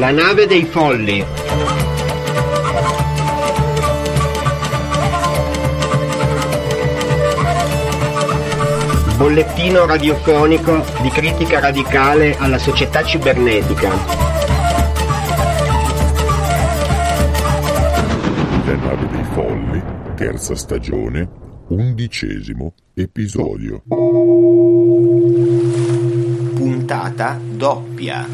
La nave dei folli. Bollettino radiofonico di critica radicale alla società cibernetica. La nave dei folli, terza stagione, 11° episodio. Puntata doppia.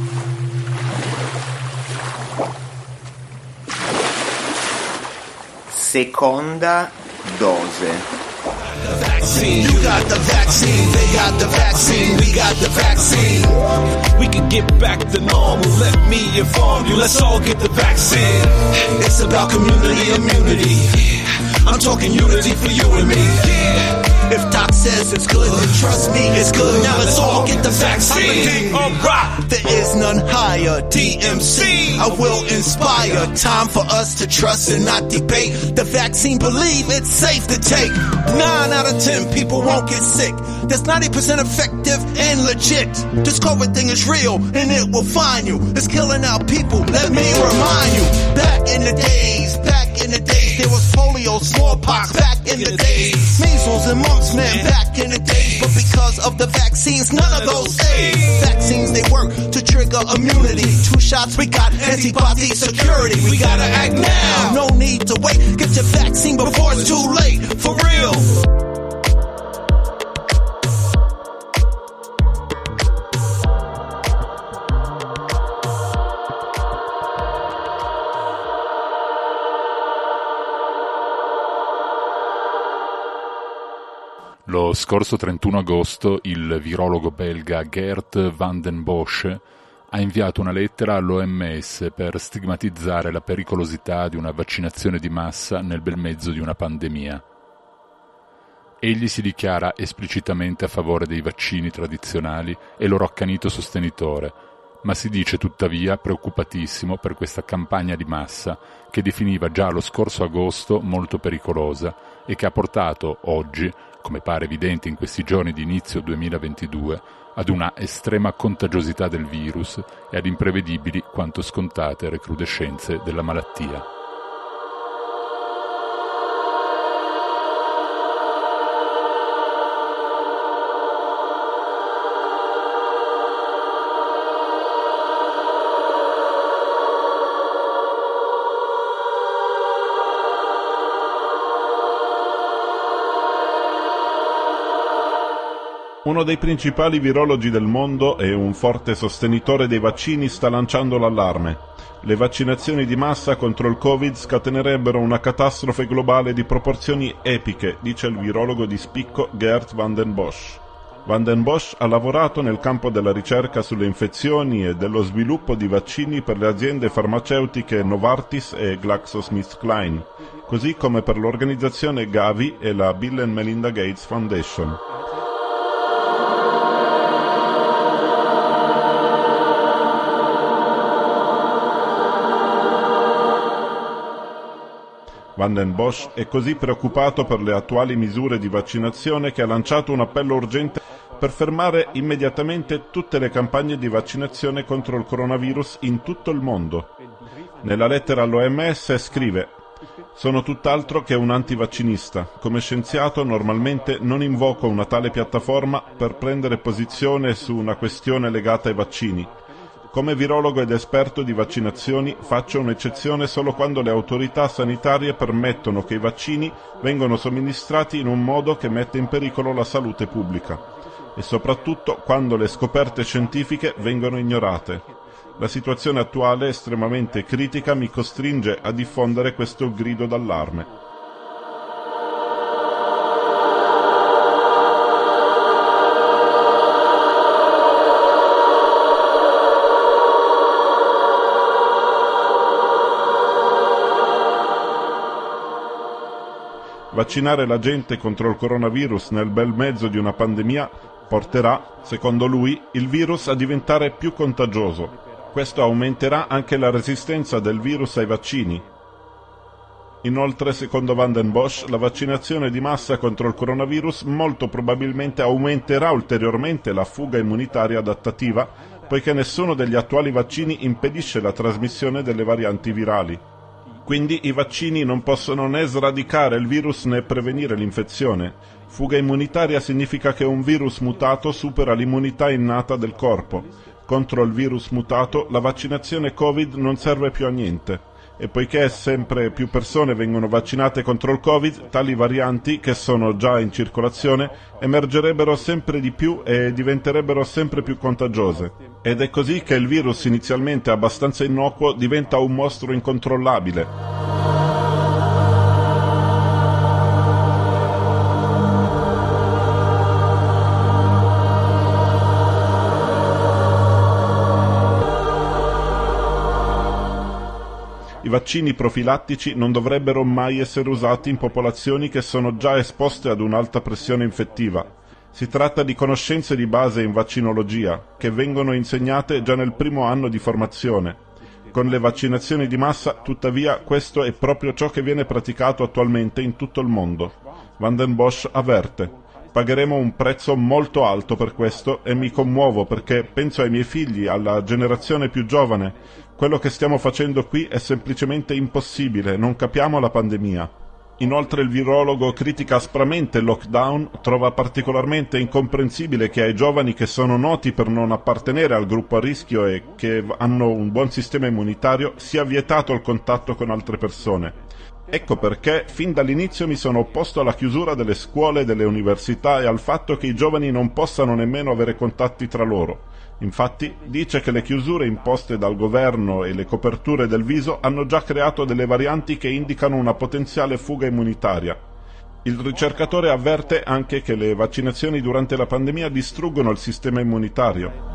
Seconda dose. You got the vaccine, they got the vaccine, we got the vaccine. We can get back to normal, let me inform you, let's all get the vaccine. It's about community immunity, I'm talking unity for you and me. If Doc says it's good, then trust me, it's good. Now let's all get the vaccine. Alright, there is none higher. DMC, I will inspire. Time for us to trust and not debate. The vaccine, believe it's safe to take. 9 out of 10 people won't get sick. That's 90% effective and legit. This COVID thing is real and it will find you. It's killing our people, let me remind you. Back in the days, there was polio, smallpox, back in the days. Measles and mumps, man, back in the days. But because of the vaccines, none of those saved. Vaccines, they work to trigger immunity. 2 shots, we got antibody security. We gotta act now, no need to wait. Get your vaccine before it's too late, for real. Lo scorso 31 agosto il virologo belga Geert Van den Bossche ha inviato una lettera all'OMS per stigmatizzare la pericolosità di una vaccinazione di massa nel bel mezzo di una pandemia. Egli si dichiara esplicitamente a favore dei vaccini tradizionali e loro accanito sostenitore, ma si dice tuttavia preoccupatissimo per questa campagna di massa che definiva già lo scorso agosto molto pericolosa e che ha portato oggi, come pare evidente in questi giorni di inizio 2022, ad una estrema contagiosità del virus e ad imprevedibili quanto scontate recrudescenze della malattia. Uno dei principali virologi del mondo e un forte sostenitore dei vaccini sta lanciando l'allarme. Le vaccinazioni di massa contro il Covid scatenerebbero una catastrofe globale di proporzioni epiche, dice il virologo di spicco Geert Van den Bossche. Van den Bossche ha lavorato nel campo della ricerca sulle infezioni e dello sviluppo di vaccini per le aziende farmaceutiche Novartis e GlaxoSmithKline, così come per l'organizzazione Gavi e la Bill and Melinda Gates Foundation. Van den Bossche è così preoccupato per le attuali misure di vaccinazione che ha lanciato un appello urgente per fermare immediatamente tutte le campagne di vaccinazione contro il coronavirus in tutto il mondo. Nella lettera all'OMS scrive: «Sono tutt'altro che un antivaccinista. Come scienziato normalmente non invoco una tale piattaforma per prendere posizione su una questione legata ai vaccini. Come virologo ed esperto di vaccinazioni faccio un'eccezione solo quando le autorità sanitarie permettono che i vaccini vengano somministrati in un modo che mette in pericolo la salute pubblica e soprattutto quando le scoperte scientifiche vengono ignorate. La situazione attuale, estremamente critica, mi costringe a diffondere questo grido d'allarme». Vaccinare la gente contro il coronavirus nel bel mezzo di una pandemia porterà, secondo lui, il virus a diventare più contagioso. Questo aumenterà anche la resistenza del virus ai vaccini. Inoltre, secondo Van den Bossche, la vaccinazione di massa contro il coronavirus molto probabilmente aumenterà ulteriormente la fuga immunitaria adattativa poiché nessuno degli attuali vaccini impedisce la trasmissione delle varianti virali. Quindi i vaccini non possono né sradicare il virus né prevenire l'infezione. Fuga immunitaria significa che un virus mutato supera l'immunità innata del corpo. Contro il virus mutato la vaccinazione Covid non serve più a niente. E poiché sempre più persone vengono vaccinate contro il Covid, tali varianti, che sono già in circolazione, emergerebbero sempre di più e diventerebbero sempre più contagiose. Ed è così che il virus, inizialmente abbastanza innocuo, diventa un mostro incontrollabile. I vaccini profilattici non dovrebbero mai essere usati in popolazioni che sono già esposte ad un'alta pressione infettiva. Si tratta di conoscenze di base in vaccinologia, che vengono insegnate già nel primo anno di formazione. Con le vaccinazioni di massa, tuttavia, questo è proprio ciò che viene praticato attualmente in tutto il mondo. Vanden Bossche avverte: pagheremo un prezzo molto alto per questo e mi commuovo perché penso ai miei figli, alla generazione più giovane. Quello che stiamo facendo qui è semplicemente impossibile, non capiamo la pandemia. Inoltre il virologo critica aspramente il lockdown, trova particolarmente incomprensibile che ai giovani che sono noti per non appartenere al gruppo a rischio e che hanno un buon sistema immunitario sia vietato il contatto con altre persone. Ecco perché fin dall'inizio mi sono opposto alla chiusura delle scuole e delle università e al fatto che i giovani non possano nemmeno avere contatti tra loro. Infatti dice che le chiusure imposte dal governo e le coperture del viso hanno già creato delle varianti che indicano una potenziale fuga immunitaria. Il ricercatore avverte anche che le vaccinazioni durante la pandemia distruggono il sistema immunitario.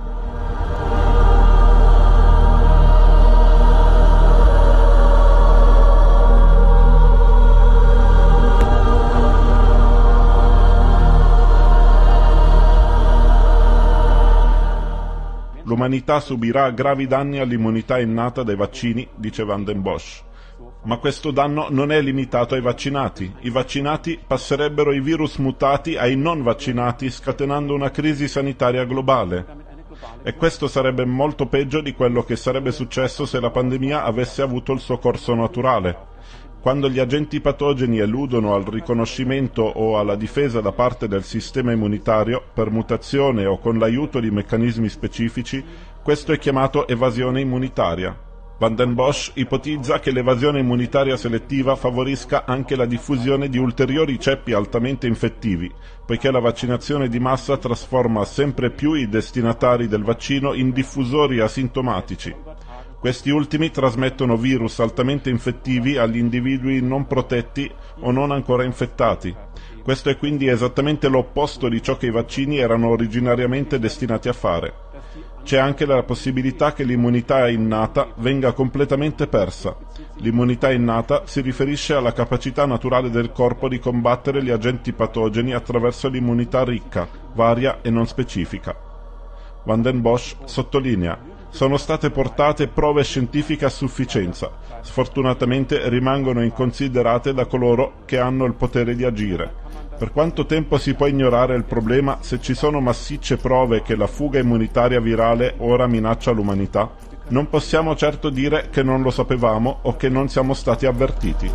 L'umanità subirà gravi danni all'immunità innata dai vaccini, dice Vanden Bossche. Ma questo danno non è limitato ai vaccinati. I vaccinati passerebbero i virus mutati ai non vaccinati, scatenando una crisi sanitaria globale. E questo sarebbe molto peggio di quello che sarebbe successo se la pandemia avesse avuto il suo corso naturale. Quando gli agenti patogeni eludono al riconoscimento o alla difesa da parte del sistema immunitario, per mutazione o con l'aiuto di meccanismi specifici, questo è chiamato evasione immunitaria. Vanden Bossche ipotizza che l'evasione immunitaria selettiva favorisca anche la diffusione di ulteriori ceppi altamente infettivi, poiché la vaccinazione di massa trasforma sempre più i destinatari del vaccino in diffusori asintomatici. Questi ultimi trasmettono virus altamente infettivi agli individui non protetti o non ancora infettati. Questo è quindi esattamente l'opposto di ciò che i vaccini erano originariamente destinati a fare. C'è anche la possibilità che l'immunità innata venga completamente persa. L'immunità innata si riferisce alla capacità naturale del corpo di combattere gli agenti patogeni attraverso l'immunità ricca, varia e non specifica. Vanden Bossche sottolinea: sono state portate prove scientifiche a sufficienza. Sfortunatamente rimangono inconsiderate da coloro che hanno il potere di agire. Per quanto tempo si può ignorare il problema se ci sono massicce prove che la fuga immunitaria virale ora minaccia l'umanità? Non possiamo certo dire che non lo sapevamo o che non siamo stati avvertiti.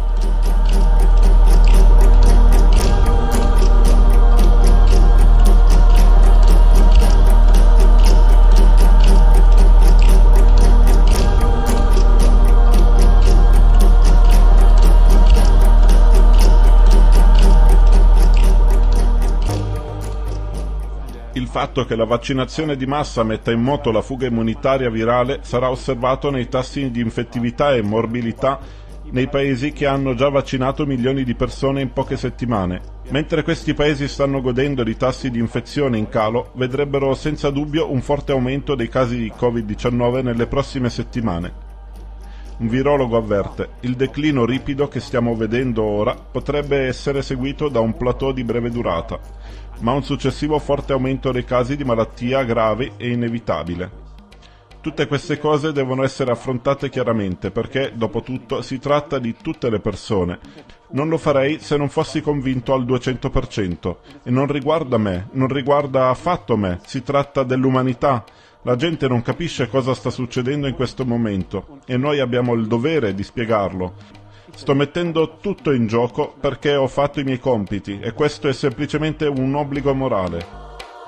Il fatto che la vaccinazione di massa metta in moto la fuga immunitaria virale sarà osservato nei tassi di infettività e morbilità nei paesi che hanno già vaccinato milioni di persone in poche settimane. Mentre questi paesi stanno godendo di tassi di infezione in calo, vedrebbero senza dubbio un forte aumento dei casi di Covid-19 nelle prossime settimane. Un virologo avverte: il declino ripido che stiamo vedendo ora potrebbe essere seguito da un plateau di breve durata, ma un successivo forte aumento dei casi di malattia gravi è inevitabile. Tutte queste cose devono essere affrontate chiaramente perché, dopo tutto, si tratta di tutte le persone. Non lo farei se non fossi convinto al 200%. E non riguarda me, non riguarda affatto me, si tratta dell'umanità. La gente non capisce cosa sta succedendo in questo momento e noi abbiamo il dovere di spiegarlo. Sto mettendo tutto in gioco perché ho fatto i miei compiti e questo è semplicemente un obbligo morale.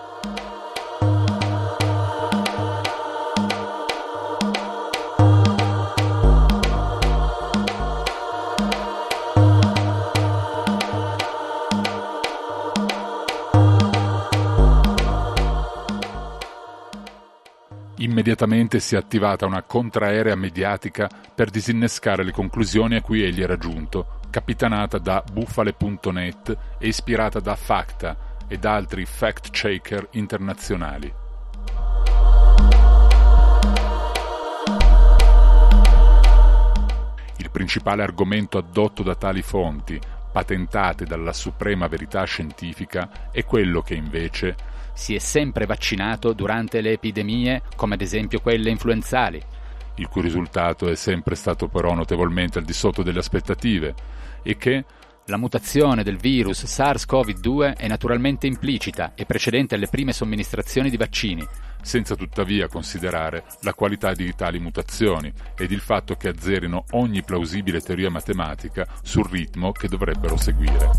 Immediatamente si è attivata una contraerea mediatica per disinnescare le conclusioni a cui egli era giunto, capitanata da Bufale.net e ispirata da Facta ed altri fact-checker internazionali. Il principale argomento addotto da tali fonti, patentate dalla suprema verità scientifica, è quello che invece si è sempre vaccinato durante le epidemie, come ad esempio quelle influenzali, il cui risultato è sempre stato però notevolmente al di sotto delle aspettative, e che la mutazione del virus SARS-CoV-2 è naturalmente implicita e precedente alle prime somministrazioni di vaccini, senza tuttavia considerare la qualità di tali mutazioni ed il fatto che azzerino ogni plausibile teoria matematica sul ritmo che dovrebbero seguire.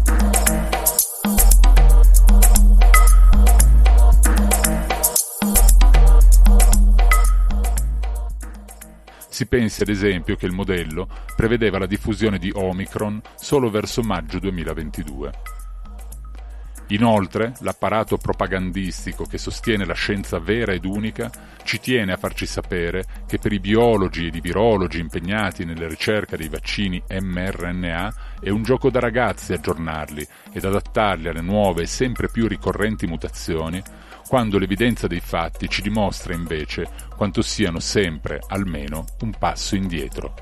Si pensi ad esempio che il modello prevedeva la diffusione di Omicron solo verso maggio 2022. Inoltre, l'apparato propagandistico che sostiene la scienza vera ed unica ci tiene a farci sapere che per i biologi ed i virologi impegnati nella ricerca dei vaccini mRNA è un gioco da ragazzi aggiornarli ed adattarli alle nuove e sempre più ricorrenti mutazioni, quando l'evidenza dei fatti ci dimostra invece quanto siano sempre, almeno, un passo indietro.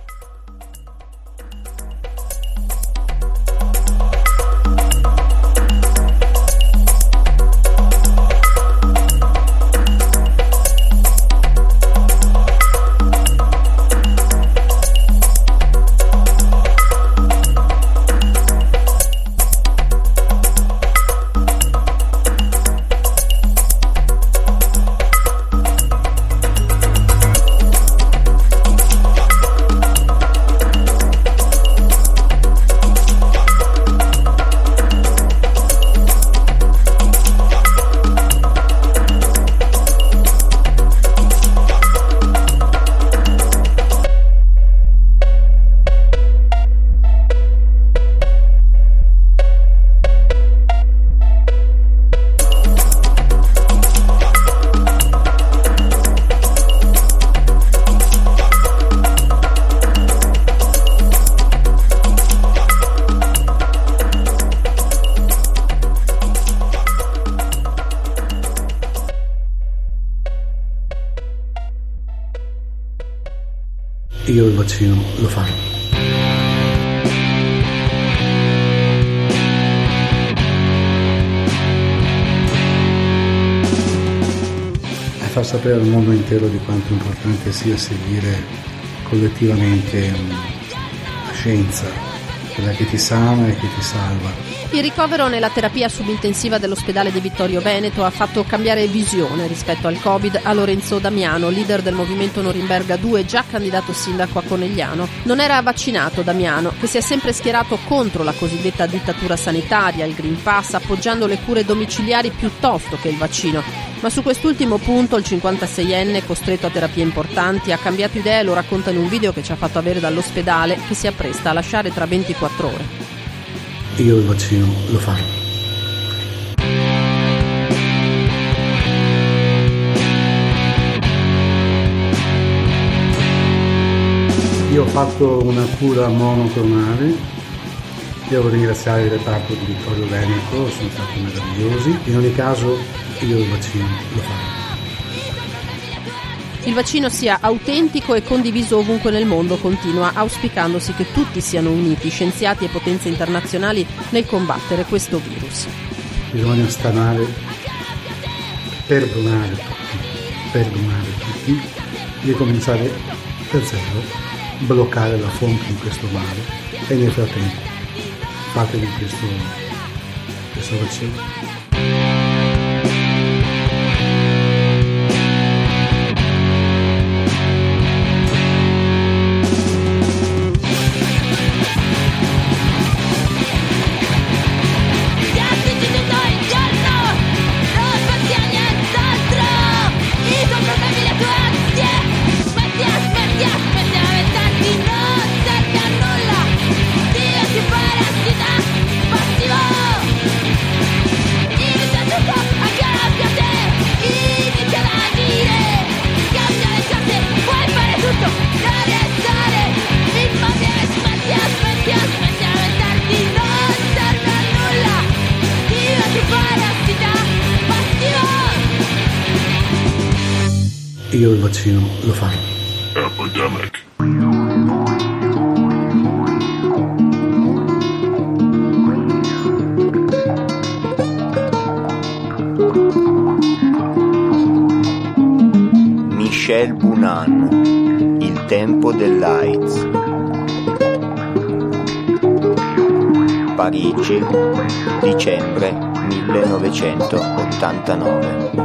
Io il vaccino lo farò. E far sapere al mondo intero di quanto importante sia seguire collettivamente la scienza, quella che ti sana e che ti salva. Il ricovero nella terapia subintensiva dell'ospedale di Vittorio Veneto ha fatto cambiare visione rispetto al Covid a Lorenzo Damiano, leader del movimento Norimberga 2, già candidato sindaco a Conegliano. Non era vaccinato Damiano, che si è sempre schierato contro la cosiddetta dittatura sanitaria, il Green Pass, appoggiando le cure domiciliari piuttosto che il vaccino. Ma su quest'ultimo punto il 56enne, costretto a terapie importanti, ha cambiato idea e lo racconta in un video che ci ha fatto avere dall'ospedale, che si appresta a lasciare tra 24 ore. Io il vaccino lo farò. Io ho fatto una cura monoclonale, devo ringraziare il reparto di Vittorio Veneto, sono stati meravigliosi. In ogni caso io il vaccino lo farò. Il vaccino sia autentico e condiviso ovunque nel mondo, continua, auspicandosi che tutti siano uniti, scienziati e potenze internazionali, nel combattere questo virus. Bisogna perdonare tutti, ricominciare da zero, bloccare la fonte di questo male e nel frattempo fatevi questo vaccino. io il vaccino lo farò. Epidemic. Michel Bunan, Il tempo dell'AIDS. Parigi, dicembre 1989.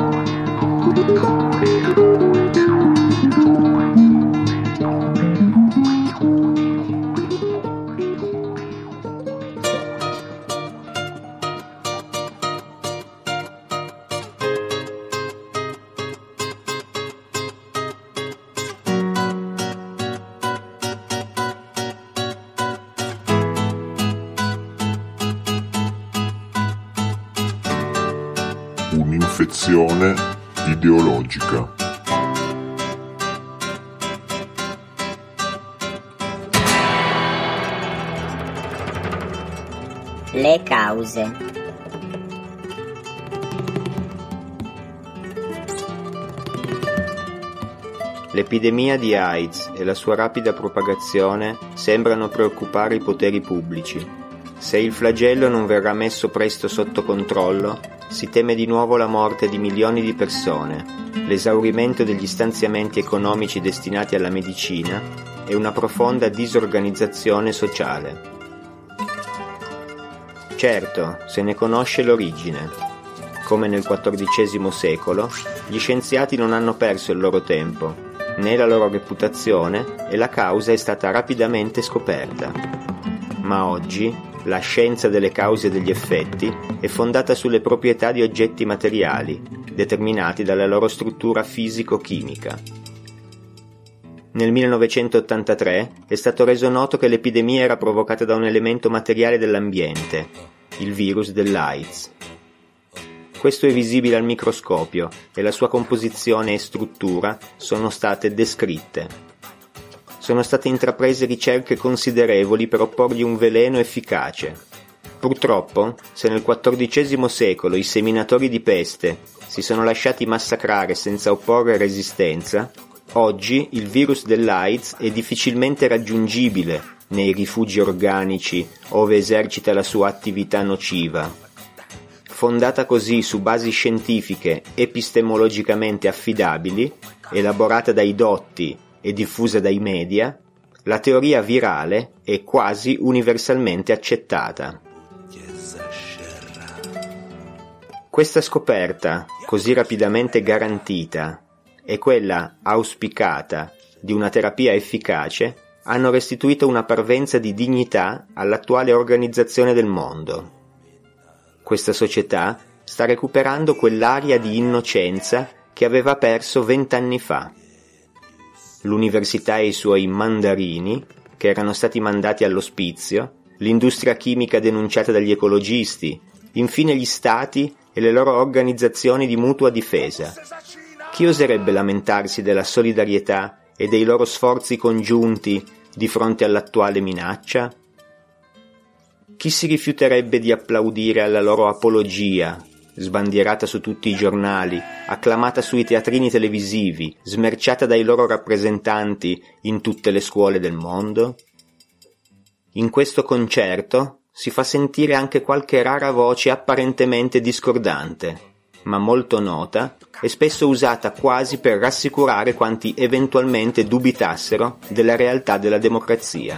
Un'infezione ideologica. Le cause. L'epidemia di AIDS e la sua rapida propagazione sembrano preoccupare i poteri pubblici. Se il flagello non verrà messo presto sotto controllo, si teme di nuovo la morte di milioni di persone, l'esaurimento degli stanziamenti economici destinati alla medicina e una profonda disorganizzazione sociale. Certo, se ne conosce l'origine. Come nel XIV secolo, gli scienziati non hanno perso il loro tempo, né la loro reputazione, e la causa è stata rapidamente scoperta. Ma oggi la scienza delle cause e degli effetti è fondata sulle proprietà di oggetti materiali, determinati dalla loro struttura fisico-chimica. Nel 1983 è stato reso noto che l'epidemia era provocata da un elemento materiale dell'ambiente, il virus dell'AIDS. Questo è visibile al microscopio e la sua composizione e struttura sono state descritte. Sono state intraprese ricerche considerevoli per opporgli un veleno efficace. Purtroppo, se nel XIV secolo i seminatori di peste si sono lasciati massacrare senza opporre resistenza, oggi il virus dell'AIDS è difficilmente raggiungibile nei rifugi organici ove esercita la sua attività nociva. Fondata così su basi scientifiche epistemologicamente affidabili, elaborata dai dotti e diffusa dai media, la teoria virale è quasi universalmente accettata. Questa scoperta, così rapidamente garantita, e quella auspicata di una terapia efficace hanno restituito una parvenza di dignità all'attuale organizzazione del mondo. Questa società sta recuperando quell'aria di innocenza che aveva perso 20 anni fa. L'università e i suoi mandarini, che erano stati mandati all'ospizio, l'industria chimica denunciata dagli ecologisti, infine gli stati e le loro organizzazioni di mutua difesa. Chi oserebbe lamentarsi della solidarietà e dei loro sforzi congiunti di fronte all'attuale minaccia? Chi si rifiuterebbe di applaudire alla loro apologia, sbandierata su tutti i giornali, acclamata sui teatrini televisivi, smerciata dai loro rappresentanti in tutte le scuole del mondo? In questo concerto si fa sentire anche qualche rara voce apparentemente discordante, ma molto nota e spesso usata quasi per rassicurare quanti eventualmente dubitassero della realtà della democrazia.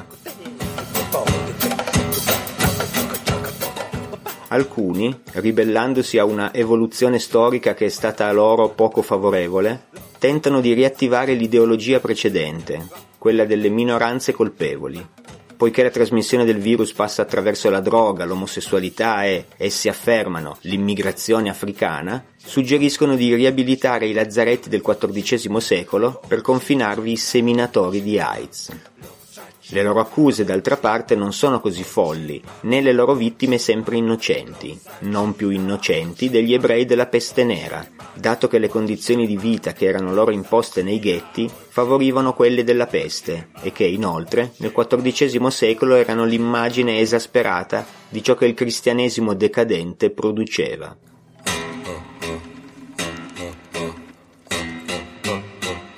Alcuni, ribellandosi a una evoluzione storica che è stata a loro poco favorevole, tentano di riattivare l'ideologia precedente, quella delle minoranze colpevoli. Poiché la trasmissione del virus passa attraverso la droga, l'omosessualità e, essi affermano, l'immigrazione africana, suggeriscono di riabilitare i lazzaretti del XIV secolo per confinarvi i seminatori di AIDS. Le loro accuse, d'altra parte, non sono così folli, né le loro vittime sempre innocenti, non più innocenti degli ebrei della peste nera, dato che le condizioni di vita che erano loro imposte nei ghetti favorivano quelle della peste e che, inoltre, nel XIV secolo erano l'immagine esasperata di ciò che il cristianesimo decadente produceva.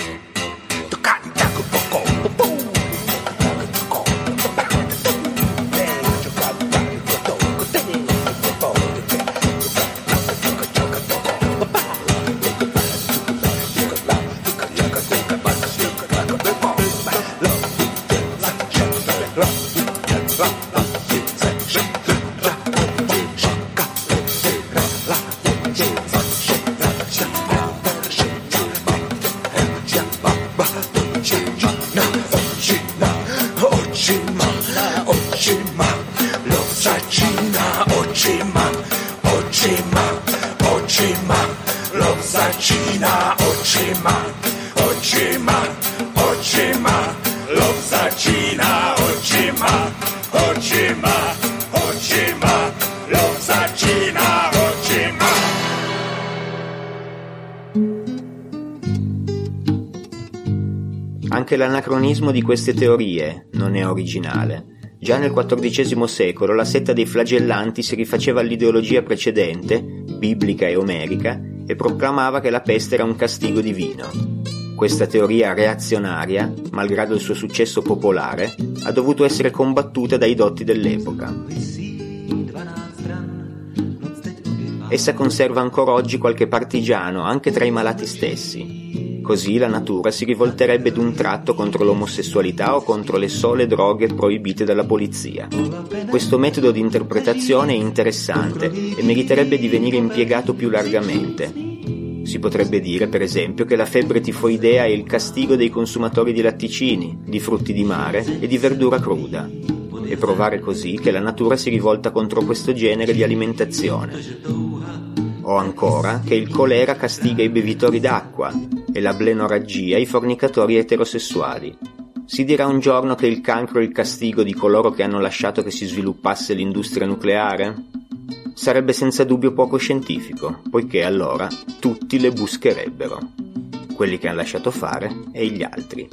Zacina, Ocema, Ocema, Ocema, lo Zacina, Ocema, Ocema, Ocema, lo Zacina, Ocema, Ocema, Ocema, lo Zacina, Ocema. Anche l'anacronismo di queste teorie non è originale. Già nel XIV secolo la setta dei flagellanti si rifaceva all'ideologia precedente, biblica e omerica, e proclamava che la peste era un castigo divino. Questa teoria reazionaria, malgrado il suo successo popolare, ha dovuto essere combattuta dai dotti dell'epoca. Essa conserva ancora oggi qualche partigiano anche tra i malati stessi. Così la natura si rivolterebbe d'un tratto contro l'omosessualità o contro le sole droghe proibite dalla polizia. Questo metodo di interpretazione è interessante e meriterebbe di venire impiegato più largamente. Si potrebbe dire, per esempio, che la febbre tifoidea è il castigo dei consumatori di latticini, di frutti di mare e di verdura cruda, e provare così che la natura si rivolta contro questo genere di alimentazione. O ancora che il colera castiga i bevitori d'acqua e la blenoraggia i fornicatori eterosessuali. Si dirà un giorno che il cancro è il castigo di coloro che hanno lasciato che si sviluppasse l'industria nucleare? Sarebbe senza dubbio poco scientifico, poiché allora tutti le buscherebbero. Quelli che hanno lasciato fare e gli altri.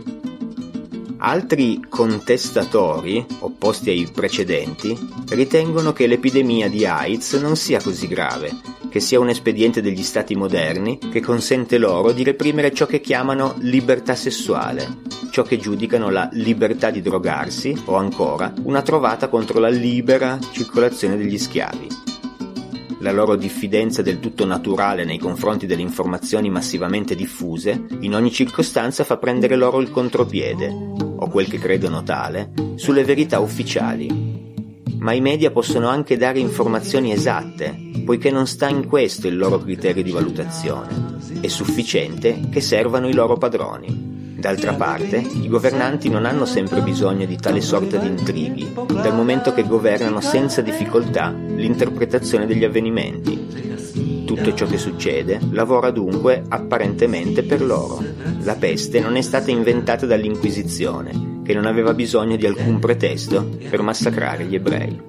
Altri contestatori, opposti ai precedenti, ritengono che l'epidemia di AIDS non sia così grave, che sia un espediente degli stati moderni che consente loro di reprimere ciò che chiamano libertà sessuale, ciò che giudicano la libertà di drogarsi, o ancora una trovata contro la libera circolazione degli schiavi. La loro diffidenza del tutto naturale nei confronti delle informazioni massivamente diffuse, in ogni circostanza fa prendere loro il contropiede, o quel che credono tale, sulle verità ufficiali. Ma i media possono anche dare informazioni esatte, poiché non sta in questo il loro criterio di valutazione. È sufficiente che servano i loro padroni. D'altra parte, i governanti non hanno sempre bisogno di tale sorta di intrighi, dal momento che governano senza difficoltà l'interpretazione degli avvenimenti. Tutto ciò che succede lavora dunque apparentemente per loro. La peste non è stata inventata dall'Inquisizione, che non aveva bisogno di alcun pretesto per massacrare gli ebrei.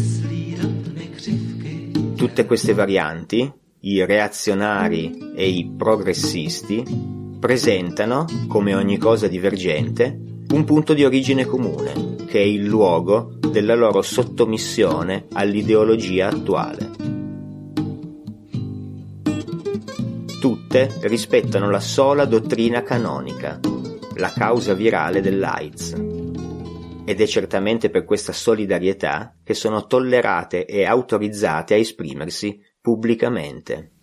Tutte queste varianti, i reazionari e i progressisti, presentano, come ogni cosa divergente, un punto di origine comune, che è il luogo della loro sottomissione all'ideologia attuale. Tutte rispettano la sola dottrina canonica, la causa virale dell'AIDS. Ed è certamente per questa solidarietà che sono tollerate e autorizzate a esprimersi pubblicamente.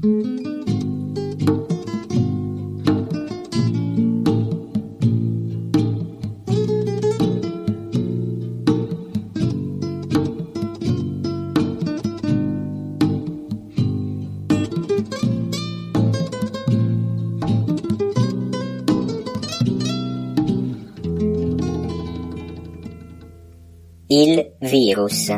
Il virus.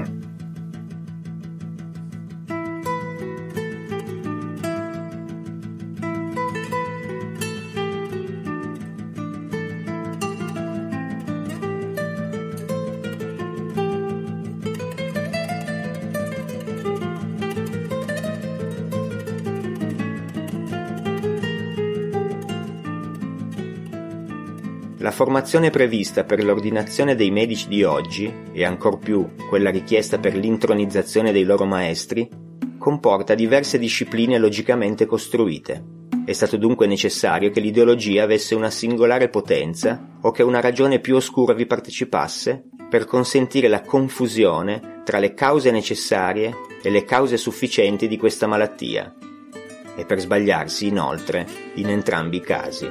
La formazione prevista per l'ordinazione dei medici di oggi, e ancor più quella richiesta per l'intronizzazione dei loro maestri, comporta diverse discipline logicamente costruite. È stato dunque necessario che l'ideologia avesse una singolare potenza o che una ragione più oscura vi partecipasse per consentire la confusione tra le cause necessarie e le cause sufficienti di questa malattia, e per sbagliarsi inoltre in entrambi i casi.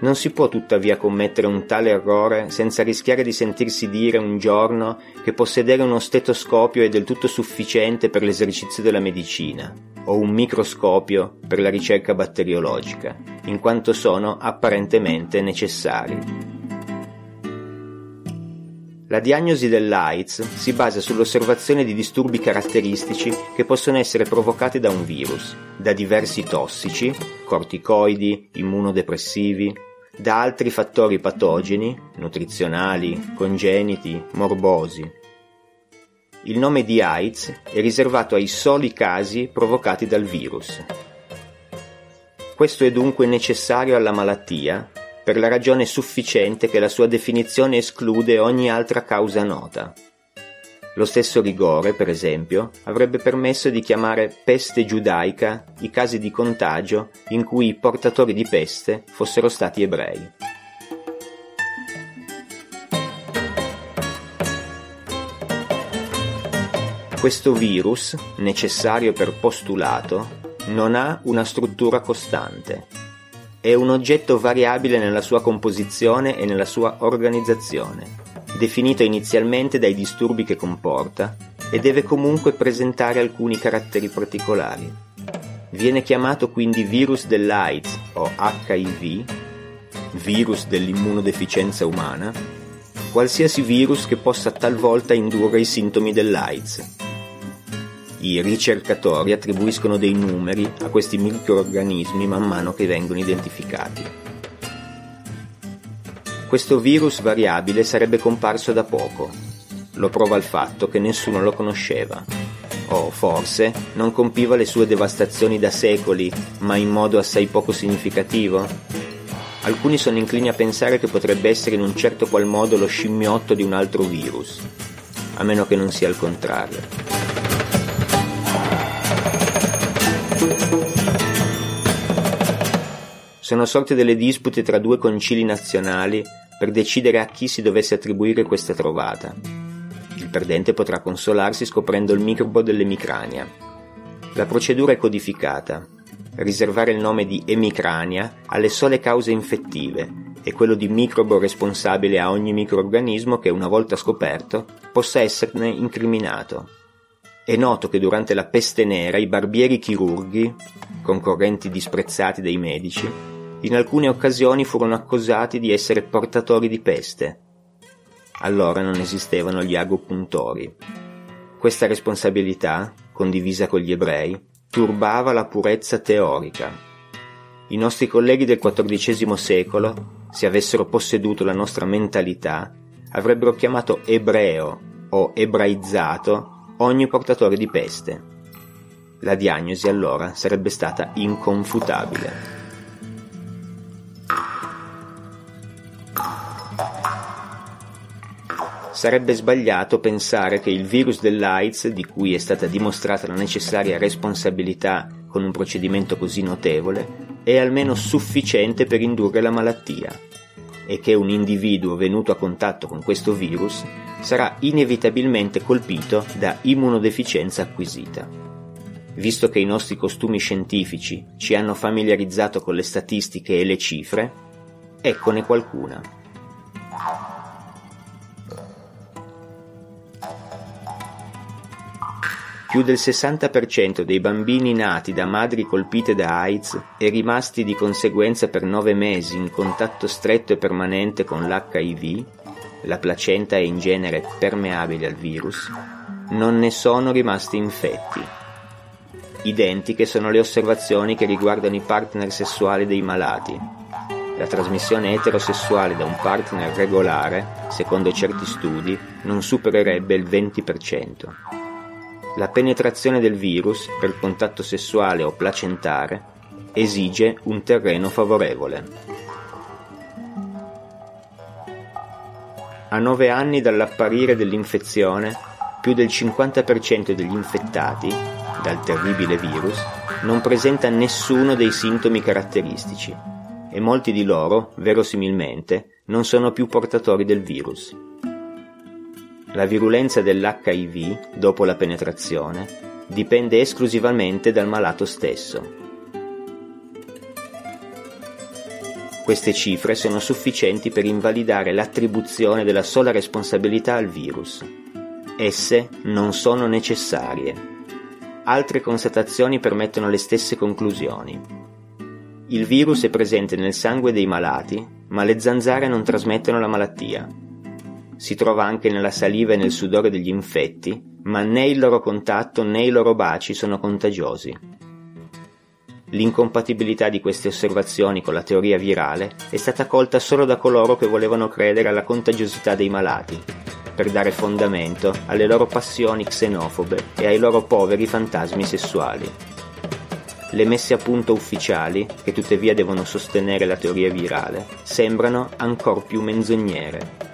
Non si può tuttavia commettere un tale errore senza rischiare di sentirsi dire un giorno che possedere uno stetoscopio è del tutto sufficiente per l'esercizio della medicina, o un microscopio per la ricerca batteriologica, in quanto sono apparentemente necessari. La diagnosi dell'AIDS si basa sull'osservazione di disturbi caratteristici che possono essere provocati da un virus, da diversi tossici, corticoidi, immunodepressivi, da altri fattori patogeni, nutrizionali, congeniti, morbosi. Il nome di AIDS è riservato ai soli casi provocati dal virus. Questo è dunque necessario alla malattia per la ragione sufficiente che la sua definizione esclude ogni altra causa nota. Lo stesso rigore, per esempio, avrebbe permesso di chiamare peste giudaica i casi di contagio in cui i portatori di peste fossero stati ebrei. Questo virus, necessario per postulato, non ha una struttura costante. È un oggetto variabile nella sua composizione e nella sua organizzazione, definito inizialmente dai disturbi che comporta, e deve comunque presentare alcuni caratteri particolari. Viene chiamato quindi virus dell'AIDS o HIV, virus dell'immunodeficienza umana, qualsiasi virus che possa talvolta indurre i sintomi dell'AIDS. I ricercatori attribuiscono dei numeri a questi microorganismi man mano che vengono identificati. Questo virus variabile sarebbe comparso da poco. Lo prova il fatto che nessuno lo conosceva. O forse non compiva le sue devastazioni da secoli, ma in modo assai poco significativo? Alcuni sono inclini a pensare che potrebbe essere in un certo qual modo lo scimmiotto di un altro virus, a meno che non sia il contrario. Sono sorte delle dispute tra due concili nazionali per decidere a chi si dovesse attribuire questa trovata. Il perdente potrà consolarsi scoprendo il microbo dell'emicrania. La procedura è codificata: riservare il nome di emicrania alle sole cause infettive e quello di microbo responsabile a ogni microorganismo che, una volta scoperto, possa esserne incriminato. È noto che durante la peste nera i barbieri chirurghi, concorrenti disprezzati dai medici, in alcune occasioni furono accusati di essere portatori di peste. Allora non esistevano gli agopuntori. Questa responsabilità, condivisa con gli ebrei, turbava la purezza teorica. I nostri colleghi del XIV secolo, se avessero posseduto la nostra mentalità, avrebbero chiamato ebreo o ebraizzato ogni portatore di peste. La diagnosi allora sarebbe stata inconfutabile. Sarebbe sbagliato pensare che il virus dell'AIDS, di cui è stata dimostrata la necessaria responsabilità con un procedimento così notevole, è almeno sufficiente per indurre la malattia, e che un individuo venuto a contatto con questo virus sarà inevitabilmente colpito da immunodeficienza acquisita. Visto che i nostri costumi scientifici ci hanno familiarizzato con le statistiche e le cifre, eccone qualcuna. Più del 60% dei bambini nati da madri colpite da AIDS e rimasti di conseguenza per 9 mesi in contatto stretto e permanente con l'HIV, la placenta è in genere permeabile al virus, non ne sono rimasti infetti. Identiche sono le osservazioni che riguardano i partner sessuali dei malati. La trasmissione eterosessuale da un partner regolare, secondo certi studi, non supererebbe il 20%. La penetrazione del virus per contatto sessuale o placentare esige un terreno favorevole. A 9 anni dall'apparire dell'infezione, più del 50% degli infettati dal terribile virus non presenta nessuno dei sintomi caratteristici e molti di loro, verosimilmente, non sono più portatori del virus. La virulenza dell'HIV, dopo la penetrazione, dipende esclusivamente dal malato stesso. Queste cifre sono sufficienti per invalidare l'attribuzione della sola responsabilità al virus. Esse non sono necessarie. Altre constatazioni permettono le stesse conclusioni. Il virus è presente nel sangue dei malati, ma le zanzare non trasmettono la malattia. Si trova anche nella saliva e nel sudore degli infetti, ma né il loro contatto né i loro baci sono contagiosi. L'incompatibilità di queste osservazioni con la teoria virale è stata colta solo da coloro che volevano credere alla contagiosità dei malati, per dare fondamento alle loro passioni xenofobe e ai loro poveri fantasmi sessuali. Le messe a punto ufficiali, che tuttavia devono sostenere la teoria virale, sembrano ancor più menzognere.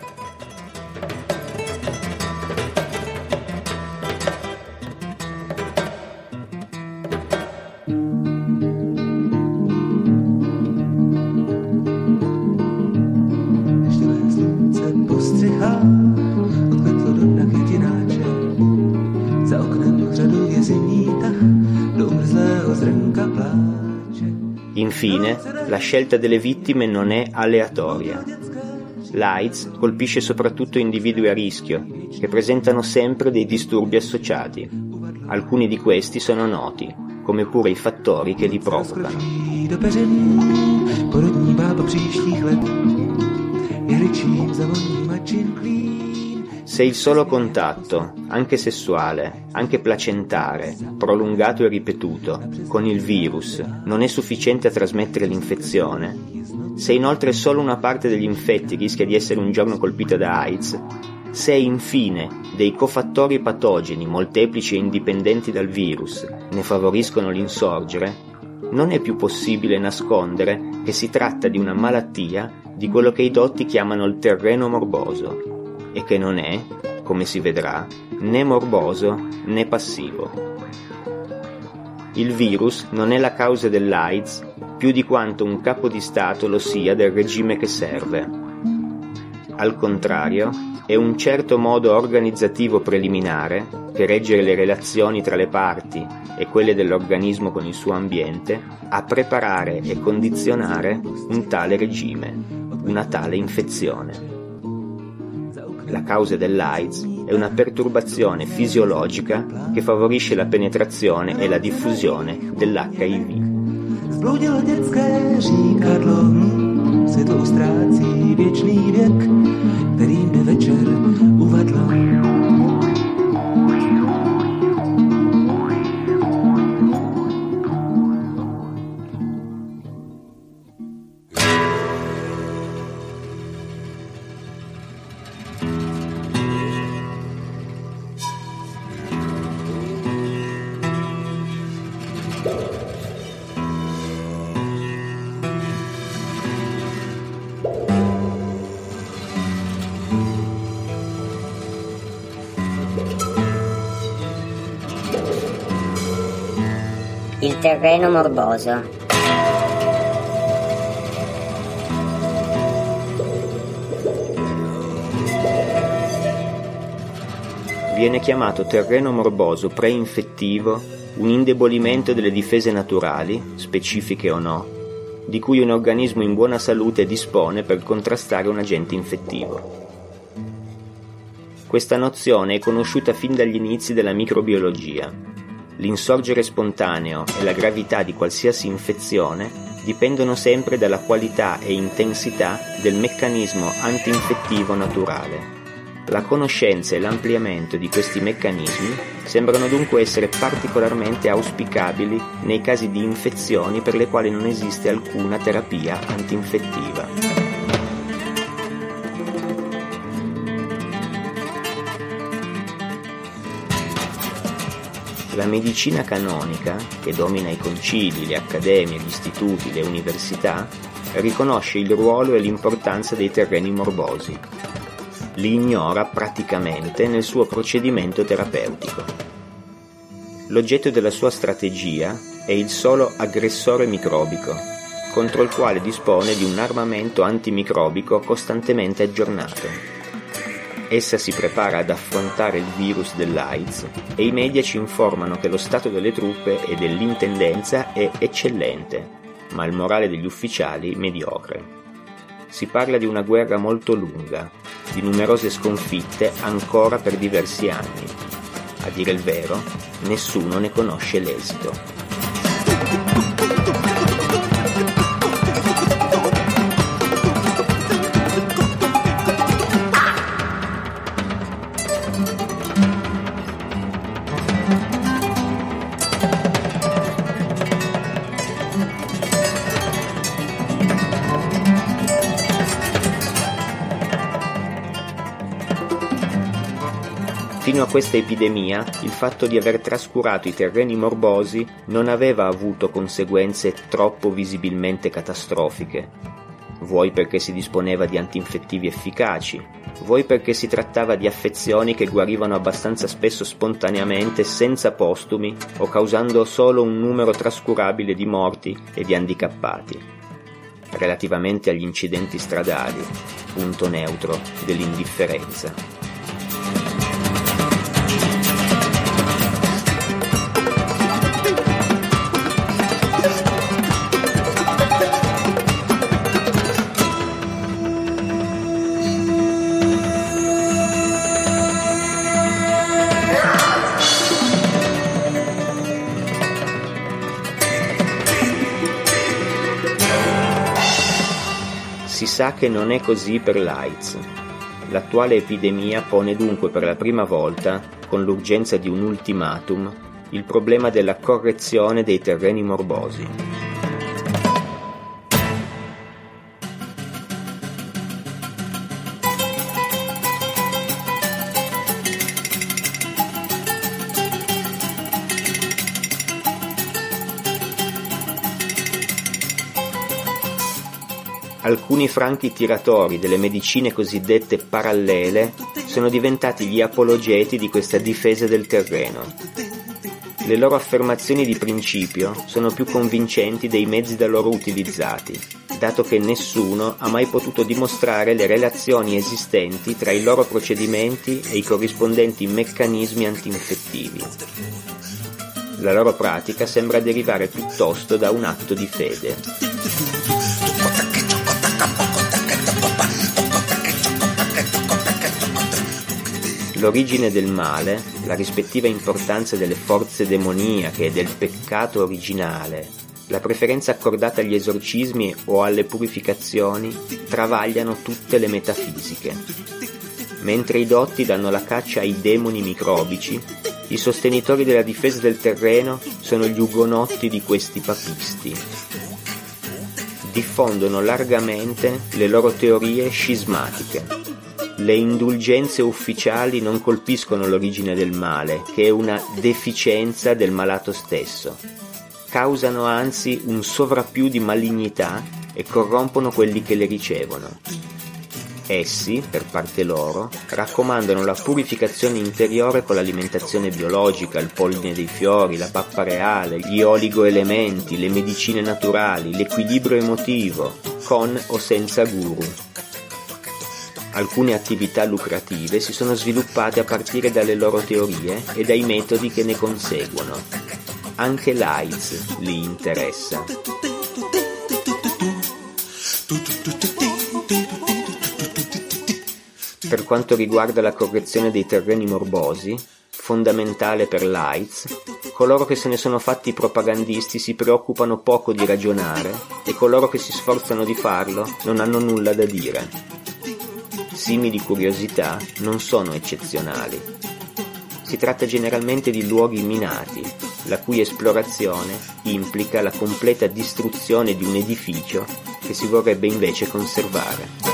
Infine, la scelta delle vittime non è aleatoria. L'AIDS colpisce soprattutto individui a rischio, che presentano sempre dei disturbi associati. Alcuni di questi sono noti, come pure i fattori che li provocano. Se il solo contatto, anche sessuale, anche placentare, prolungato e ripetuto, con il virus non è sufficiente a trasmettere l'infezione, se inoltre solo una parte degli infetti rischia di essere un giorno colpita da AIDS, se infine dei cofattori patogeni molteplici e indipendenti dal virus ne favoriscono l'insorgere, non è più possibile nascondere che si tratta di una malattia di quello che i dotti chiamano il terreno morboso, e che non è, come si vedrà, né morboso né passivo. Il virus non è la causa dell'AIDS più di quanto un capo di Stato lo sia del regime che serve. Al contrario, è un certo modo organizzativo preliminare, che regge le relazioni tra le parti e quelle dell'organismo con il suo ambiente, a preparare e condizionare un tale regime, una tale infezione. La causa dell'AIDS è una perturbazione fisiologica che favorisce la penetrazione e la diffusione dell'HIV. Zbludilo dětské říkadlo, světlo ztrácí věčný věk, kterým by večer uvadlo. Il terreno morboso. Viene chiamato terreno morboso preinfettivo un indebolimento delle difese naturali, specifiche o no, di cui un organismo in buona salute dispone per contrastare un agente infettivo. Questa nozione è conosciuta fin dagli inizi della microbiologia. L'insorgere spontaneo e la gravità di qualsiasi infezione dipendono sempre dalla qualità e intensità del meccanismo antinfettivo naturale. La conoscenza e l'ampliamento di questi meccanismi sembrano dunque essere particolarmente auspicabili nei casi di infezioni per le quali non esiste alcuna terapia antinfettiva. La medicina canonica, che domina i concili, le accademie, gli istituti, le università, riconosce il ruolo e l'importanza dei terreni morbosi. Li ignora praticamente nel suo procedimento terapeutico. L'oggetto della sua strategia è il solo aggressore microbico, contro il quale dispone di un armamento antimicrobico costantemente aggiornato. Essa si prepara ad affrontare il virus dell'AIDS e i media ci informano che lo stato delle truppe e dell'intendenza è eccellente, ma il morale degli ufficiali mediocre. Si parla di una guerra molto lunga, di numerose sconfitte ancora per diversi anni. A dire il vero, nessuno ne conosce l'esito. Fino a questa epidemia, il fatto di aver trascurato i terreni morbosi non aveva avuto conseguenze troppo visibilmente catastrofiche. Vuoi perché si disponeva di antinfettivi efficaci, vuoi perché si trattava di affezioni che guarivano abbastanza spesso spontaneamente senza postumi o causando solo un numero trascurabile di morti e di handicappati. Relativamente agli incidenti stradali, punto neutro dell'indifferenza. Si sa che non è così per l'AIDS. L'attuale epidemia pone dunque per la prima volta, con l'urgenza di un ultimatum, il problema della correzione dei terreni morbosi. Alcuni franchi tiratori delle medicine cosiddette parallele sono diventati gli apologeti di questa difesa del terreno. Le loro affermazioni di principio sono più convincenti dei mezzi da loro utilizzati, dato che nessuno ha mai potuto dimostrare le relazioni esistenti tra i loro procedimenti e i corrispondenti meccanismi antinfettivi. La loro pratica sembra derivare piuttosto da un atto di fede. L'origine del male, la rispettiva importanza delle forze demoniache e del peccato originale, la preferenza accordata agli esorcismi o alle purificazioni travagliano tutte le metafisiche. Mentre i dotti danno la caccia ai demoni microbici, i sostenitori della difesa del terreno sono gli ugonotti di questi papisti. Diffondono largamente le loro teorie scismatiche. Le indulgenze ufficiali non colpiscono l'origine del male, che è una deficienza del malato stesso. Causano anzi un sovrappiù di malignità e corrompono quelli che le ricevono. Essi, per parte loro, raccomandano la purificazione interiore con l'alimentazione biologica, il polline dei fiori, la pappa reale, gli oligoelementi, le medicine naturali, l'equilibrio emotivo, con o senza guru. Alcune attività lucrative si sono sviluppate a partire dalle loro teorie e dai metodi che ne conseguono. Anche l'AIDS li interessa. Per quanto riguarda la correzione dei terreni morbosi, fondamentale per l'AIDS, coloro che se ne sono fatti propagandisti si preoccupano poco di ragionare e coloro che si sforzano di farlo non hanno nulla da dire. Simili curiosità non sono eccezionali. Si tratta generalmente di luoghi minati, la cui esplorazione implica la completa distruzione di un edificio che si vorrebbe invece conservare.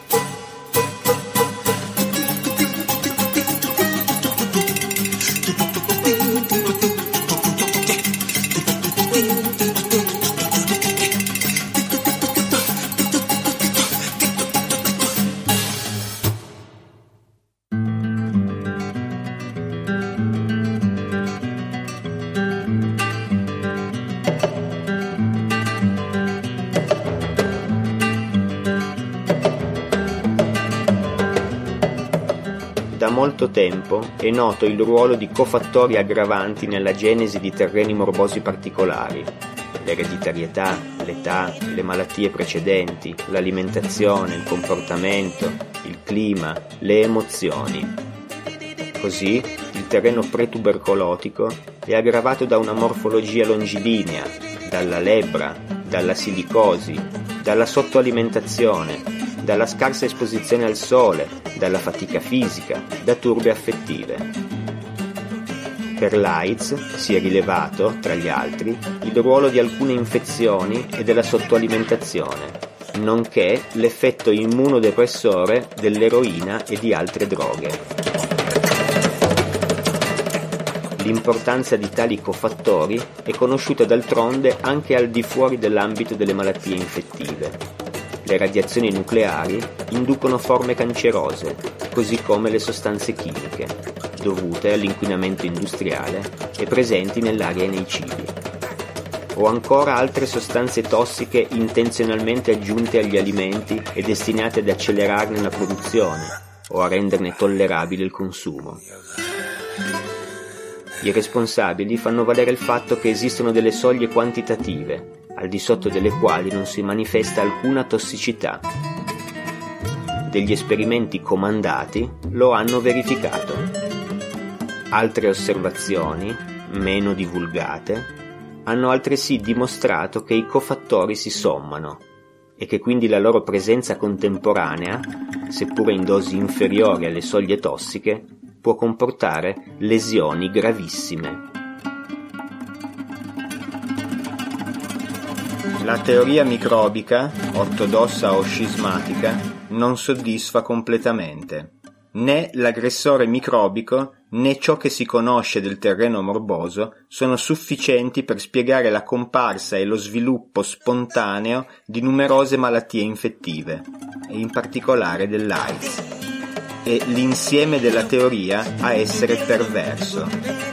Da molto tempo è noto il ruolo di cofattori aggravanti nella genesi di terreni morbosi particolari. l'ereditarietà, l'età, le malattie precedenti, l'alimentazione, il comportamento, il clima, le emozioni. Così il terreno pretubercolotico è aggravato da una morfologia longilinea, dalla lebbra, dalla silicosi, dalla sottoalimentazione, dalla scarsa esposizione al sole, dalla fatica fisica, da turbe affettive. Per l'AIDS si è rilevato, tra gli altri, il ruolo di alcune infezioni e della sottoalimentazione, nonché l'effetto immunodepressore dell'eroina e di altre droghe. L'importanza di tali cofattori è conosciuta d'altronde anche al di fuori dell'ambito delle malattie infettive. Le radiazioni nucleari inducono forme cancerose, così come le sostanze chimiche, dovute all'inquinamento industriale e presenti nell'aria e nei cibi. O ancora altre sostanze tossiche intenzionalmente aggiunte agli alimenti e destinate ad accelerarne la produzione o a renderne tollerabile il consumo. I responsabili fanno valere il fatto che esistono delle soglie quantitative, al di sotto delle quali non si manifesta alcuna tossicità. Degli esperimenti comandati lo hanno verificato. Altre osservazioni, meno divulgate, hanno altresì dimostrato che i cofattori si sommano e che quindi la loro presenza contemporanea, seppure in dosi inferiori alle soglie tossiche, può comportare lesioni gravissime. La teoria microbica, ortodossa o scismatica, non soddisfa completamente. Né l'aggressore microbico né ciò che si conosce del terreno morboso sono sufficienti per spiegare la comparsa e lo sviluppo spontaneo di numerose malattie infettive, e in particolare dell'AIDS. È l'insieme della teoria a essere perverso.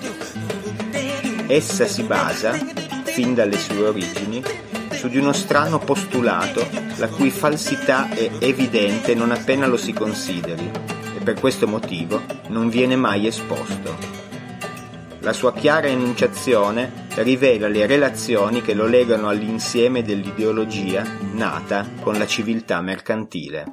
Essa si basa, fin dalle sue origini, su di uno strano postulato la cui falsità è evidente non appena lo si consideri e per questo motivo non viene mai esposto. La sua chiara enunciazione rivela le relazioni che lo legano all'insieme dell'ideologia nata con la civiltà mercantile.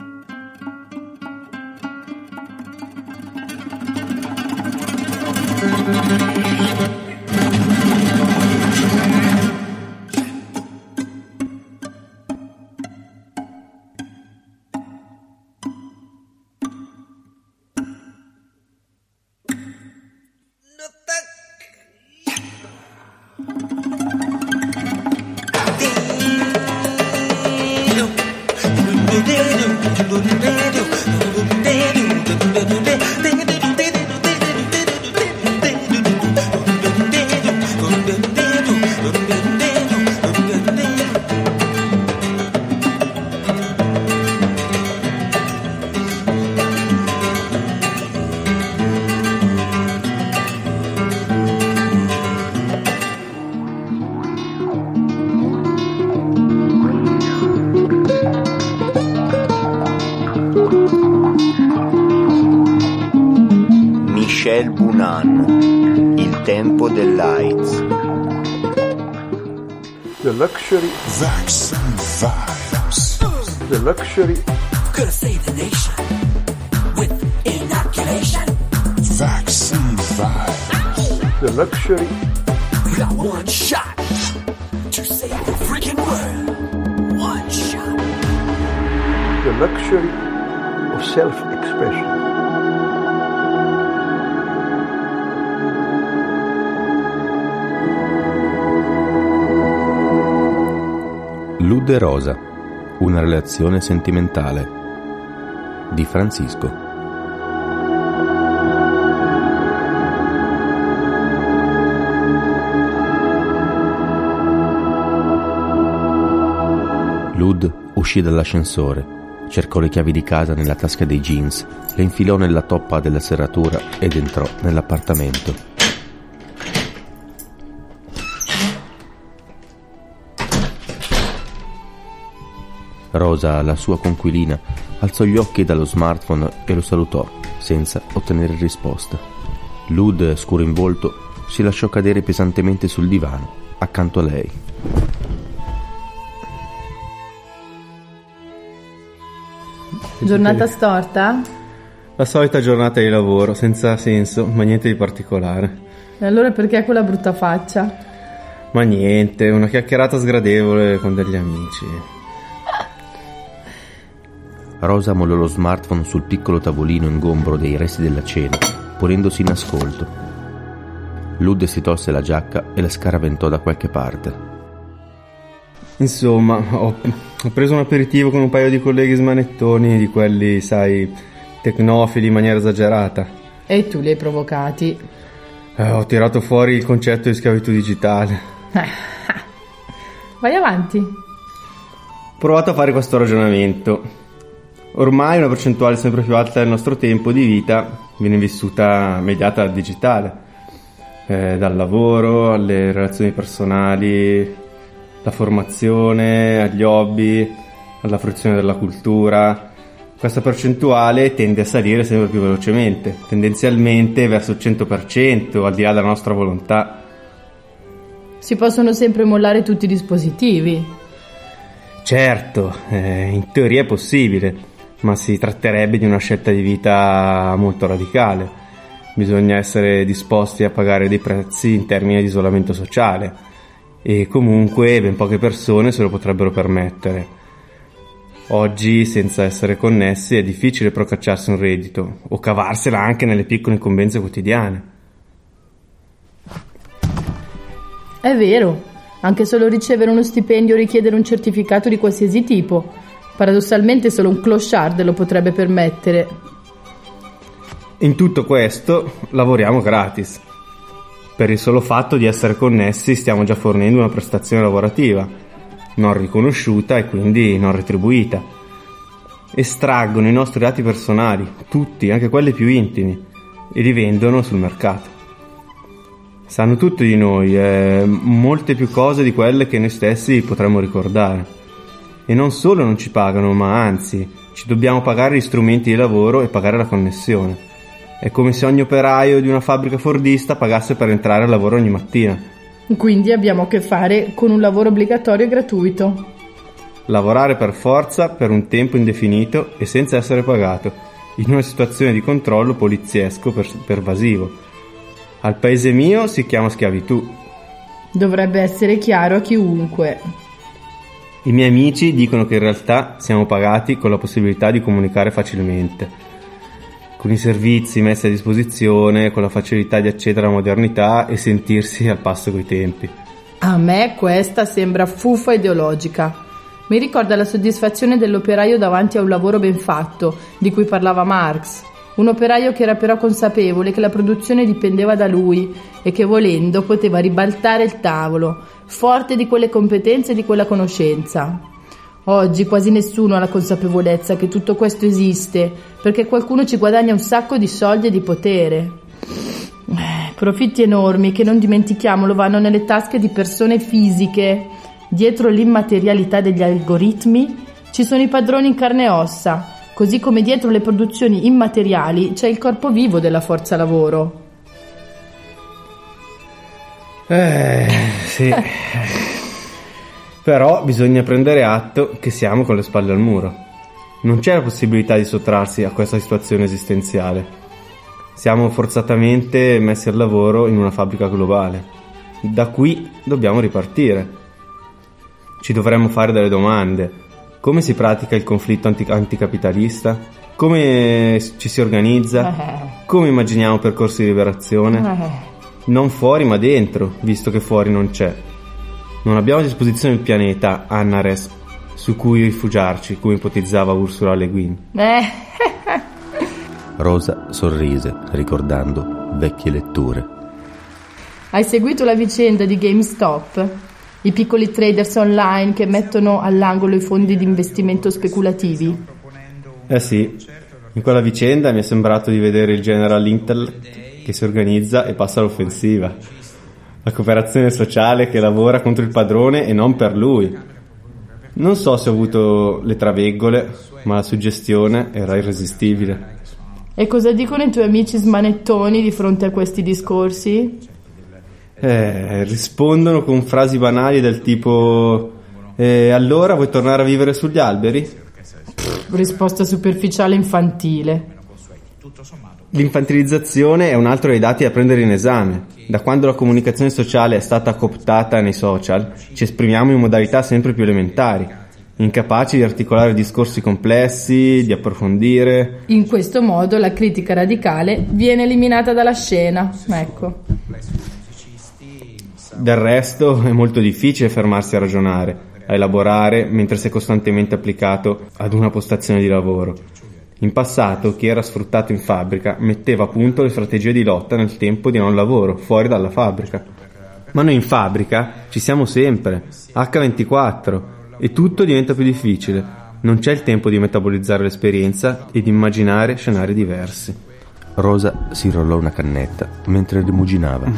Michel Bunan, Il tempo dell'AIDS. The luxury vaccine vibes. The luxury Gonna save the nation with inoculation. Vaccine vibes. The luxury We got one shot to save the freaking world. One shot. The luxury of self-expression. Lud e Rosa, una relazione sentimentale di Francisco. Lud uscì dall'ascensore, cercò le chiavi di casa nella tasca dei jeans, le infilò nella toppa della serratura ed entrò nell'appartamento. Rosa, la sua conquilina, alzò gli occhi dallo smartphone e lo salutò, senza ottenere risposta. Lud, scuro in volto, si lasciò cadere pesantemente sul divano, accanto a lei. Giornata storta? La solita giornata di lavoro, senza senso, ma niente di particolare. E allora perché quella brutta faccia? Ma niente, una chiacchierata sgradevole con degli amici. Rosa mollò lo smartphone sul piccolo tavolino ingombro dei resti della cena, ponendosi in ascolto. Lud si tolse la giacca e la scaraventò da qualche parte. Insomma, ho preso un aperitivo con un paio di colleghi smanettoni, di quelli, sai, tecnofili in maniera esagerata. E tu li hai provocati. Ho tirato fuori il concetto di schiavitù digitale. Vai avanti. Ho provato a fare questo ragionamento. Ormai una percentuale sempre più alta del nostro tempo di vita viene vissuta mediata dal digitale, dal lavoro, alle relazioni personali, alla formazione, agli hobby, alla fruizione della cultura. Questa percentuale tende a salire sempre più velocemente, tendenzialmente verso il 100%, al di là della nostra volontà. Si possono sempre mollare tutti i dispositivi. Certo, in teoria è possibile, ma si tratterebbe di una scelta di vita molto radicale. Bisogna essere disposti a pagare dei prezzi in termini di isolamento sociale, e comunque ben poche persone se lo potrebbero permettere. Oggi, senza essere connessi, è difficile procacciarsi un reddito o cavarsela anche nelle piccole incombenze quotidiane. È vero, anche solo ricevere uno stipendio o richiedere un certificato di qualsiasi tipo. Paradossalmente solo un clochard lo potrebbe permettere. In tutto questo lavoriamo gratis. Per il solo fatto di essere connessi stiamo già fornendo una prestazione lavorativa, non riconosciuta e quindi non retribuita. Estraggono i nostri dati personali, tutti, anche quelli più intimi, e li vendono sul mercato. Sanno tutto di noi, molte più cose di quelle che noi stessi potremmo ricordare. E non solo non ci pagano, ma anzi, ci dobbiamo pagare gli strumenti di lavoro e pagare la connessione. È come se ogni operaio di una fabbrica fordista pagasse per entrare al lavoro ogni mattina. Quindi abbiamo a che fare con un lavoro obbligatorio e gratuito. Lavorare per forza, per un tempo indefinito e senza essere pagato, in una situazione di controllo poliziesco pervasivo. Al paese mio si chiama schiavitù. Dovrebbe essere chiaro a chiunque. I miei amici dicono che in realtà siamo pagati con la possibilità di comunicare facilmente, con i servizi messi a disposizione, con la facilità di accedere alla modernità e sentirsi al passo coi tempi. A me questa sembra fuffa ideologica. Mi ricorda la soddisfazione dell'operaio davanti a un lavoro ben fatto, di cui parlava Marx. Un operaio che era però consapevole che la produzione dipendeva da lui e che volendo poteva ribaltare il tavolo, forte di quelle competenze e di quella conoscenza. Oggi quasi nessuno ha la consapevolezza che tutto questo esiste, perché qualcuno ci guadagna un sacco di soldi e di potere. Profitti enormi che, non dimentichiamolo, vanno nelle tasche di persone fisiche. Dietro l'immaterialità degli algoritmi ci sono i padroni in carne e ossa, così come dietro le produzioni immateriali c'è il corpo vivo della forza lavoro. Sì. Però bisogna prendere atto che siamo con le spalle al muro. Non c'è la possibilità di sottrarsi a questa situazione esistenziale. Siamo forzatamente messi al lavoro in una fabbrica globale. Da qui dobbiamo ripartire. Ci dovremmo fare delle domande. Come si pratica il conflitto anticapitalista? Come ci si organizza? Come immaginiamo percorsi di liberazione? Non fuori ma dentro, visto che fuori non c'è. Non abbiamo a disposizione il pianeta Annares su cui rifugiarci, come ipotizzava Ursula Le Guin. Rosa sorrise, ricordando vecchie letture. Hai seguito la vicenda di GameStop? I piccoli traders online che mettono all'angolo i fondi di investimento speculativi? Sì, in quella vicenda mi è sembrato di vedere il General Intel che si organizza e passa all'offensiva. La cooperazione sociale che lavora contro il padrone e non per lui. Non so se ho avuto le traveggole, ma la suggestione era irresistibile. E cosa dicono i tuoi amici smanettoni di fronte a questi discorsi? Rispondono con frasi banali del tipo allora vuoi tornare a vivere sugli alberi? risposta superficiale e infantile. L'infantilizzazione è un altro dei dati da prendere in esame. Da quando la comunicazione sociale è stata cooptata nei social, ci esprimiamo in modalità sempre più elementari, incapaci di articolare discorsi complessi, di approfondire. In questo modo la critica radicale viene eliminata dalla scena. Ecco. Del resto è molto difficile fermarsi a ragionare, a elaborare, mentre si è costantemente applicato ad una postazione di lavoro. In passato chi era sfruttato in fabbrica metteva a punto le strategie di lotta nel tempo di non lavoro, fuori dalla fabbrica. Ma noi in fabbrica ci siamo sempre, H24, e tutto diventa più difficile. Non c'è il tempo di metabolizzare l'esperienza e di immaginare scenari diversi. Rosa si rollò una cannetta mentre rimuginava.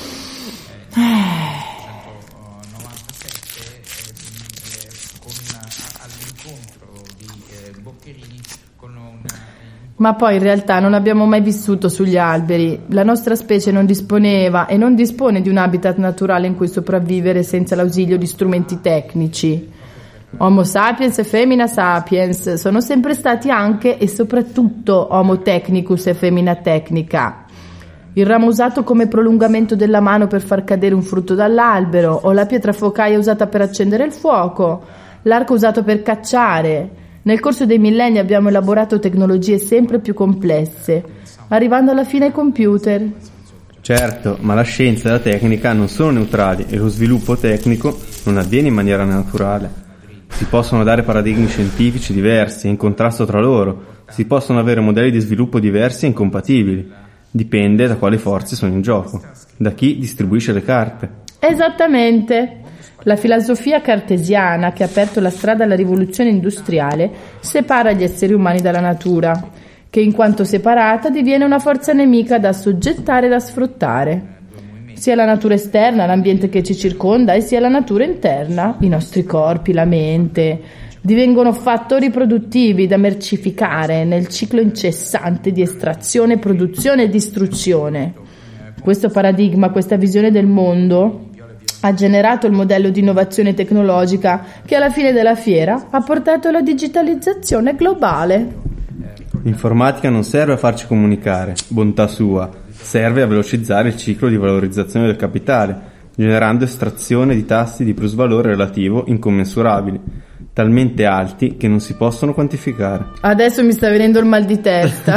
Ma poi in realtà non abbiamo mai vissuto sugli alberi. La nostra specie non disponeva e non dispone di un habitat naturale in cui sopravvivere senza l'ausilio di strumenti tecnici. Homo sapiens e femmina sapiens sono sempre stati anche e soprattutto Homo technicus e femmina tecnica. Il ramo usato come prolungamento della mano per far cadere un frutto dall'albero, o la pietra focaia usata per accendere il fuoco, l'arco usato per cacciare. Nel corso dei millenni abbiamo elaborato tecnologie sempre più complesse, arrivando alla fine ai computer. Certo, ma la scienza e la tecnica non sono neutrali e lo sviluppo tecnico non avviene in maniera naturale. Si possono dare paradigmi scientifici diversi e in contrasto tra loro, si possono avere modelli di sviluppo diversi e incompatibili. Dipende da quali forze sono in gioco, da chi distribuisce le carte. Esattamente. La filosofia cartesiana, che ha aperto la strada alla rivoluzione industriale, separa gli esseri umani dalla natura, che in quanto separata diviene una forza nemica da assoggettare e da sfruttare. Sia la natura esterna, l'ambiente che ci circonda, e sia la natura interna, i nostri corpi, la mente, divengono fattori produttivi da mercificare nel ciclo incessante di estrazione, produzione e distruzione. Questo paradigma, questa visione del mondo ha generato il modello di innovazione tecnologica che alla fine della fiera ha portato alla digitalizzazione globale. L'informatica non serve a farci comunicare, bontà sua, serve a velocizzare il ciclo di valorizzazione del capitale, generando estrazione di tassi di plusvalore relativo incommensurabili, talmente alti che non si possono quantificare. Adesso mi sta venendo il mal di testa.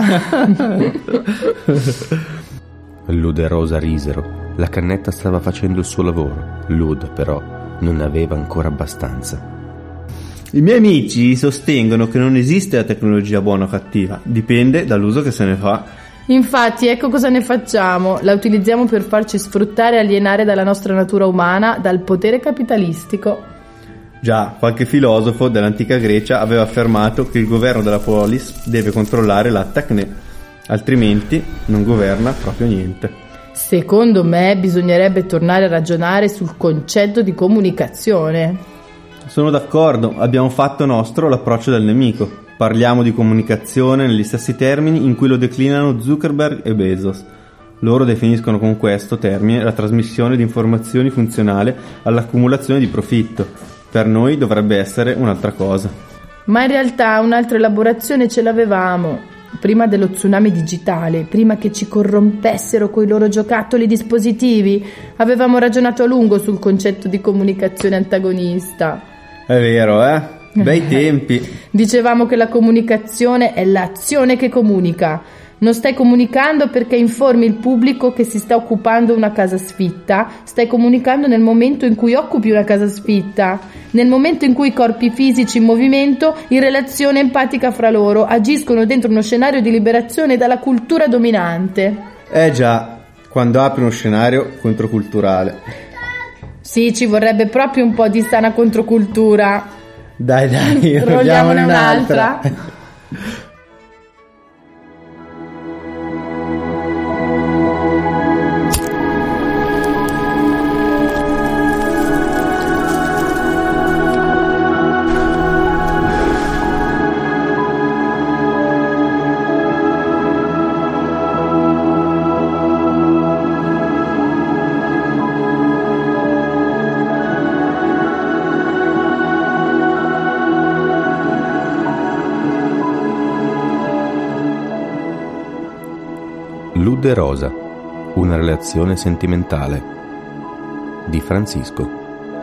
Lud e Rosa risero. La cannetta stava facendo il suo lavoro. Lud, però, non ne aveva ancora abbastanza. I miei amici sostengono che non esiste la tecnologia buona o cattiva, dipende dall'uso che se ne fa. Infatti, ecco cosa ne facciamo. La utilizziamo per farci sfruttare e alienare dalla nostra natura umana, dal potere capitalistico. Già, qualche filosofo dell'antica Grecia aveva affermato che il governo della polis deve controllare la tecne, altrimenti non governa proprio niente. Secondo me bisognerebbe tornare a ragionare sul concetto di comunicazione. Sono d'accordo, abbiamo fatto nostro l'approccio del nemico. Parliamo di comunicazione negli stessi termini in cui lo declinano Zuckerberg e Bezos. Loro definiscono con questo termine la trasmissione di informazioni funzionale all'accumulazione di profitto. Per noi dovrebbe essere un'altra cosa. Ma in realtà un'altra elaborazione ce l'avevamo. Prima dello tsunami digitale, prima che ci corrompessero coi loro giocattoli dispositivi, avevamo ragionato a lungo sul concetto di comunicazione antagonista. È vero, Bei tempi. Dicevamo che la comunicazione è l'azione che comunica. Non stai comunicando perché informi il pubblico che si sta occupando una casa sfitta, stai comunicando nel momento in cui occupi una casa sfitta, nel momento in cui i corpi fisici in movimento, in relazione empatica fra loro, agiscono dentro uno scenario di liberazione dalla cultura dominante. Già, quando apri uno scenario controculturale. Sì, ci vorrebbe proprio un po' di sana controcultura. Dai, rolliamone un'altra. Lud e Rosa, una relazione sentimentale di Francisco.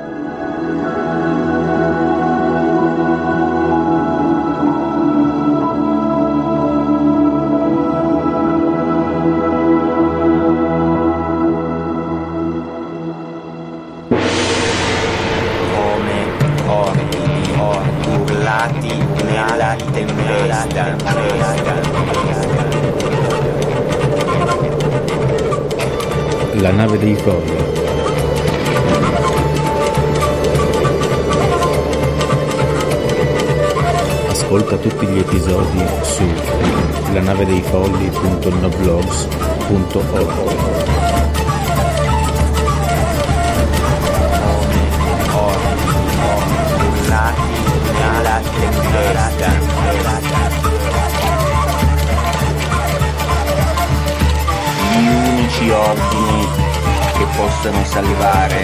La nave dei folli. Ascolta tutti gli episodi su lanavedeifolli.noblogs.org. Gli unici ordini che possono salvare.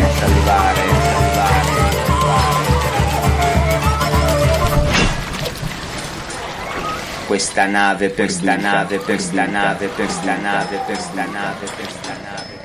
Questa nave.